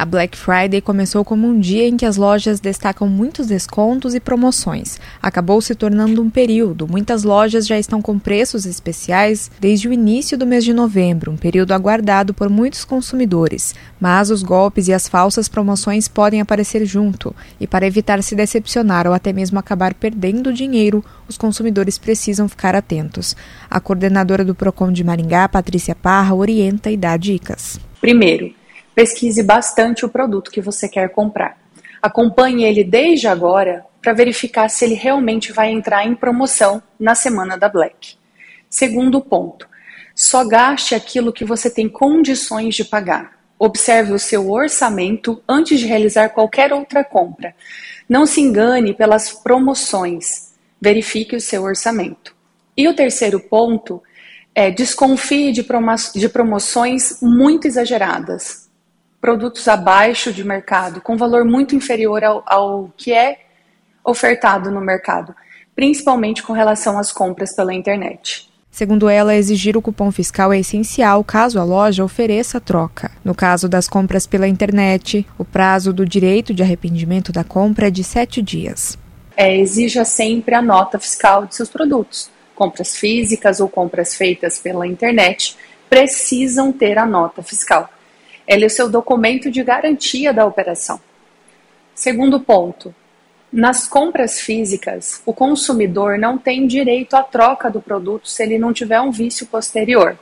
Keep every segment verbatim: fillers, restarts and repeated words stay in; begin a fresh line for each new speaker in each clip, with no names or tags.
A Black Friday começou como um dia em que as lojas destacam muitos descontos e promoções. Acabou se tornando um período. Muitas lojas já estão com preços especiais desde o início do mês de novembro, um período aguardado por muitos consumidores. Mas os golpes e as falsas promoções podem aparecer junto. E para evitar se decepcionar ou até mesmo acabar perdendo dinheiro, os consumidores precisam ficar atentos. A coordenadora do Procon de Maringá, Patrícia Parra, orienta e dá dicas.
Primeiro, pesquise bastante o produto que você quer comprar. Acompanhe ele desde agora para verificar se ele realmente vai entrar em promoção na semana da Black. Segundo ponto, só gaste aquilo que você tem condições de pagar. Observe o seu orçamento antes de realizar qualquer outra compra. Não se engane pelas promoções. Verifique o seu orçamento. E o terceiro ponto é desconfie de, promo- de promoções muito exageradas. Produtos abaixo de mercado, com valor muito inferior ao, ao que é ofertado no mercado, principalmente com relação às compras pela internet.
Segundo ela, exigir o cupom fiscal é essencial caso a loja ofereça a troca. No caso das compras pela internet, o prazo do direito de arrependimento da compra é de sete dias.
É, exija sempre a nota fiscal de seus produtos. Compras físicas ou compras feitas pela internet precisam ter a nota fiscal. Ela é o seu documento de garantia da operação. Segundo ponto, nas compras físicas, o consumidor não tem direito à troca do produto se ele não tiver um vício posterior.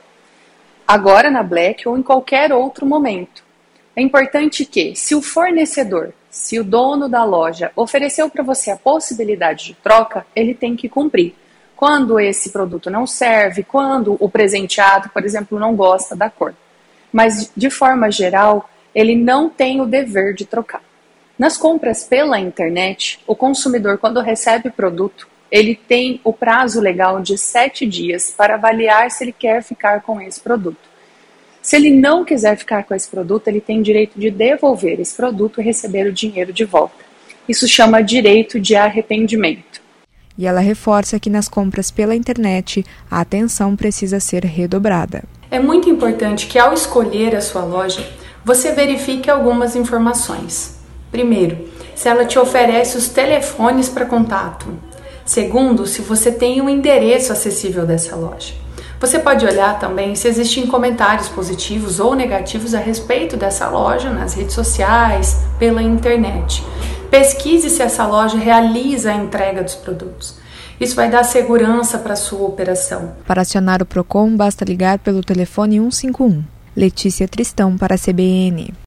Agora na Black ou em qualquer outro momento. É importante que, se o fornecedor, se o dono da loja ofereceu para você a possibilidade de troca, ele tem que cumprir. Quando esse produto não serve, quando o presenteado, por exemplo, não gosta da cor. Mas, de forma geral, ele não tem o dever de trocar. Nas compras pela internet, o consumidor, quando recebe o produto, ele tem o prazo legal de sete dias para avaliar se ele quer ficar com esse produto. Se ele não quiser ficar com esse produto, ele tem direito de devolver esse produto e receber o dinheiro de volta. Isso chama direito de arrependimento.
E ela reforça que nas compras pela internet, a atenção precisa ser redobrada.
É muito importante que, ao escolher a sua loja, você verifique algumas informações. Primeiro, se ela te oferece os telefones para contato. Segundo, se você tem um endereço acessível dessa loja. Você pode olhar também se existem comentários positivos ou negativos a respeito dessa loja nas redes sociais, pela internet. Pesquise se essa loja realiza a entrega dos produtos. Isso vai dar segurança para a sua operação.
Para acionar o Procon, basta ligar pelo telefone um cinco um. Letícia Tristão para a C B N.